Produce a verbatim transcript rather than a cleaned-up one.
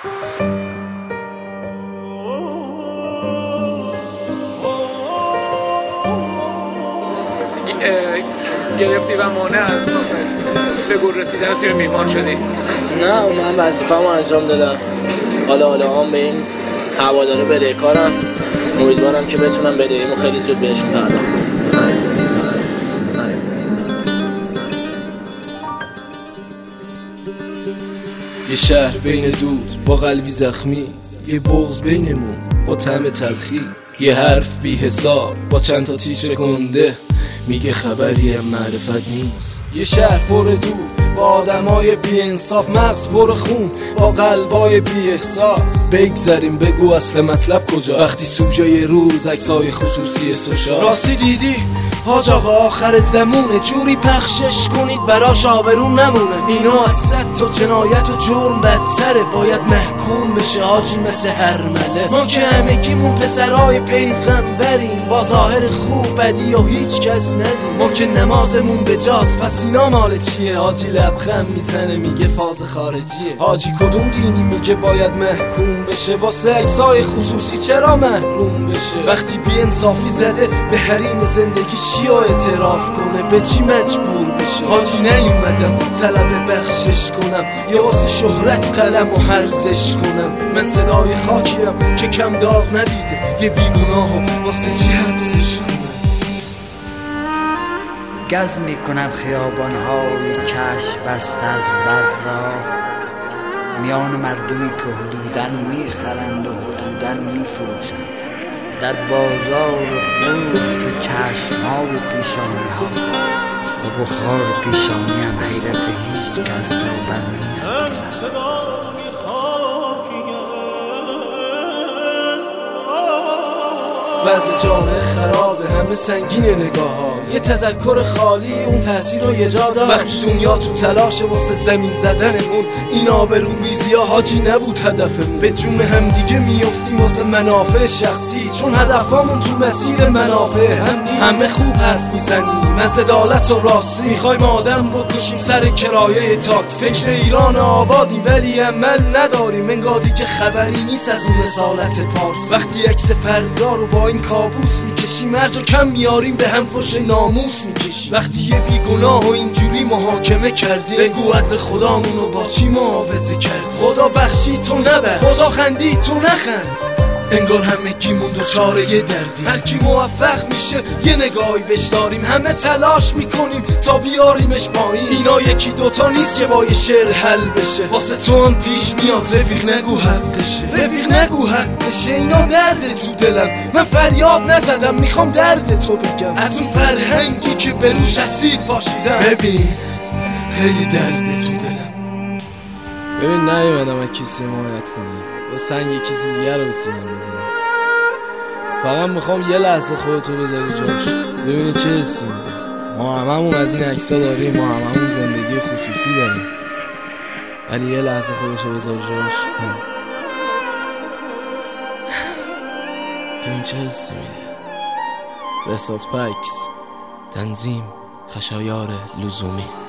گرفتی و مانع از به گل رسیدن تیم میهمان شدی؟ نه من وظیفه‌مو انجام دادم. حالا حالا هم به این هوادارا بدهکارم. امیدوارم که بتونم بدهیمو خیلی زود بهشون پرداخت کنم. یه شهر بین دود با قلبی زخمی، یه بغض بینمون با طعم تلخی، یه حرف بی حساب با چند تا تیتر گنده میگه خبری از معرفت نیست. یه شهر پر دود با آدمای بی انصاف، مغز پر خون با قلبای بی احساس. بگذاریم بگو اصل مطلب کجا وقتی سوژه روز عکسای خصوصی سوشال. راستی دیدی حاج آقا آخر زمونه، جوری پخشش کنید براش آبرون نمونه. اینا از صد تا جنایت و جرم بدتره، باید محکوم بشه حاجی مثل هرمله. ما که همگیمون پسرای پیغمبریم، با ظاهر خوب بدی و هیچ کس ندیم. ما که نمازمون به جاست، پس اینا مال چیه؟ حاجی لبخند میزنه میگه فاز خارجیه. حاجی کدوم دینی میگه باید محکوم بشه؟ واسه عکسای خصوصی چرا محروم بشه؟ وقتی بی انصافی زده به حریم زندگی چیا اعتراف کنه؟ به چی مجبور بشه؟ حاجی نیومدم طلب بخشش کنم یا واسه شهرت قلم و هرزش کنم. من صدای خاکیم که کم داغ ندیده، یه بیگناه واسه چی حبسش کنم؟ گز میکنم خیابانهای چشم بسته از برق را، میان مردمی که حدوداً میخرند و حدوداً میفروشند، در بازار بغض چشم‌ها و پیشانی‌ها و بخار پیشانی هم حیرت هیچ کس را برنمی‌دارد. وضع جامعه خرابه، همه سنگین نگاه ها، یه تذکر خالی اون تاثیر رو یه جا داشت. وقتی دنیا تو تلاشه واسه زمین زدنمون، این آبرو ریزی ها حاجی نبود هدفمون. به جون همدیگه میافتیم واسه منافع شخصی، چون هدفمون تو مسیر منافع هم نیست. همه خوب حرف میزنیم از عدالت و راستی، میخوایم آدم بکشیم سر کرایه تاکسی. فکر ایران آبادیم ولی عمل نداریم، انگار دیگه خبری نیست از اون رسالت پارس. وقتی عکس فردا رو با این کابوس میکشیم، هر جا کم میاریم به هم فوش ناموس میکشیم. وقتی یه بیگناه و اینجوری محاکمه کردیم، بگو عدل خدامونو با چی معاوضه کرد؟ خدا بخشی تو نبخش، خدا خندی تو نخند. انگار همگیمون دوچاره یه دردیم، هر کی موفق میشه یه نگاهی بهش داریم. همه تلاش میکنیم تا بیاریمش پایین، اینا یکی دوتا نیست که با یه شعر حل بشه. واسه تو هم پیش میاد رفیق نگو حقشه، رفیق نگو حقشه. اینا درد تو دلم، من فریاد نزدم میخوام درد تو بگم، از اون فرهنگی که به روش اسید پاشیدم. ببین خیلی درد تو دلم. ببین نیومدم از کسی حمایت کنم یا سنگ کسی دیگر رو به سینم بزنم. فقط میخوام یه لحظه خودتو بذاری جاش، ببینی چه حسی میده. ما هممون از این عکس‌ها داریم، ما هممون زندگی خصوصی داریم، ولی یه لحظه خودتو بذار جاش، ببین چه حسی میده. بهزاد پکس، تنظیم خشایار لزومی.